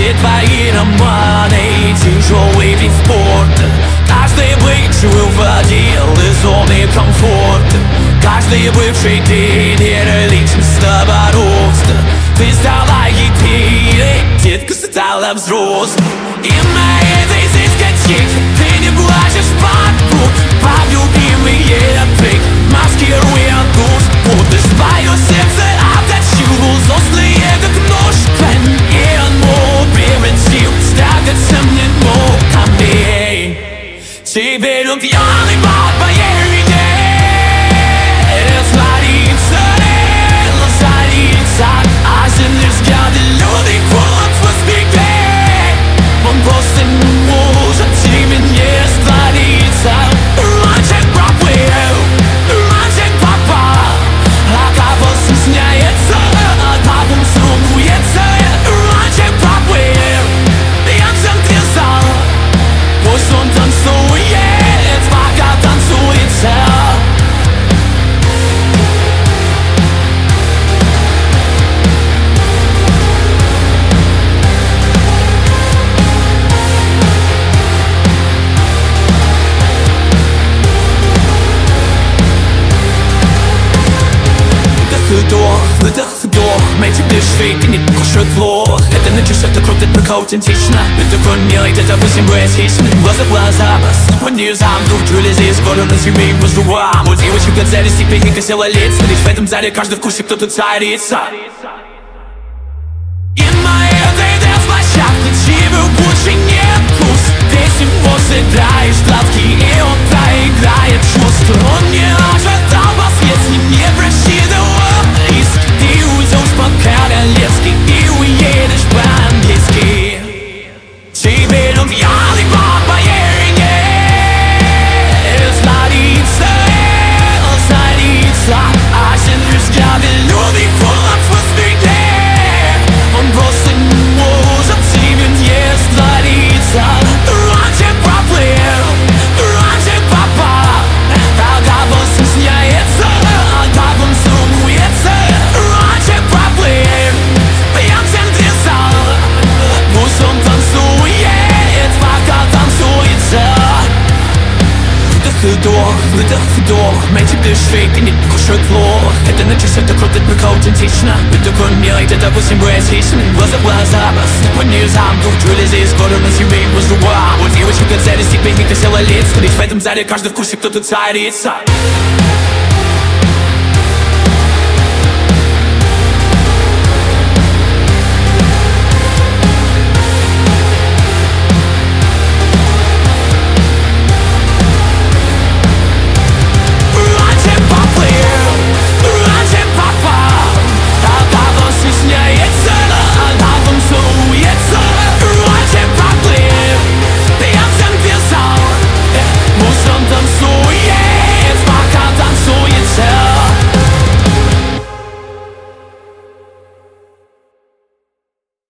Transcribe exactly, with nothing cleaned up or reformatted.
все твои романы, тяжелый вид спорта. Каждый бывший уводил из зоны комфорта. Каждый бывший тренер личностного роста. Ты стала хитрее, детка стала взрослой. И на этой дискотеке ты не плачешь подруг. Под любимые трек, маскируя душ. Будешь твое сердце отточил, злостные как нож. И он превратил драгоценными ногами. Теперь он пьяный по твоей вине. Растворится, разорится, а земли взгляды люди холод в спине. Он просто не может тебе не раствориться. Раньше проплыл, раньше попал, а кого стесняется, а потом сумуется. Раньше проплыл, я в центре зала. Пусть он танцует, пока танцуется. Вдох, выдох, вдох, мэйти дыши, ты не кушай плохо. Это начнешь, это круто, это только аутентично. Ты такой милый, это восемь поэтичный. Глаза в глаза, бас, по низам. Вдруг чули здесь, скоро на себе и воздухам. У девочек отзались, теперь не косила лица. Лишь в этом зале каждый в курсе, кто тут царица. И на этой дэнс-площадке тебе больше нет вкус. Песни после играешь сладкий, и он проиграет чувства. Он не ожидал вас, с ним не просчитывал риск. Ты уйдешь по-королевски и уедешь по-английски. Теперь он пьяный по твоей вине. Растворится, разорится, а земли взгляды люди холод в спине. Он просто не может тебе не раствориться. Раньше проплыл, раньше попал, тогда он стесняется, а потом сумуется. Раньше проплыл, я в центре зала. Пусть он танцует, пока танцуется. Вдох, вдох, выдох, вдох, мэйти дыши, ты не кушай плохо. Это начнешь, это круто, это только аутентично. Ты такой милый, ты допустим поэтичный. Глаза в глаза, бас, по низам. Вдруг чули здесь, скоро на себе и воздухам. У девочек отзались, теперь не косила лица. Лишь в этом зале каждый в курсе, кто тут царица.